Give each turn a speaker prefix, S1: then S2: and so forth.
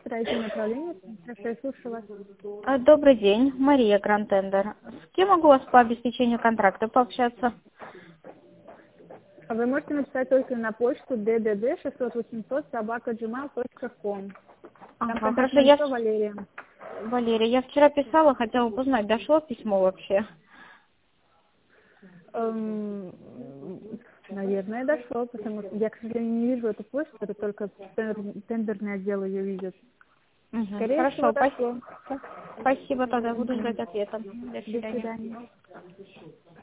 S1: строительное управление. Хорошо, я слушаю вас.
S2: Добрый день, Мария Грантендер. С кем могу у вас по обеспечению контракта пообщаться?
S1: Вы можете написать только на почту ddd600800@gmail.com. Там
S2: Ага, хорошо,
S1: контактное лицо Валерия.
S2: Валерия, я вчера писала, хотела узнать, дошло письмо вообще?
S1: Эм, Наверное, дошло, потому что я, к сожалению, не вижу эту почту, это только тендерный отдел ее видит.
S2: Угу.
S1: Скорее всего,
S2: Хорошо,
S1: дошло.
S2: спасибо тогда, буду ждать ответа. До
S1: До
S2: свидания.
S1: свидания.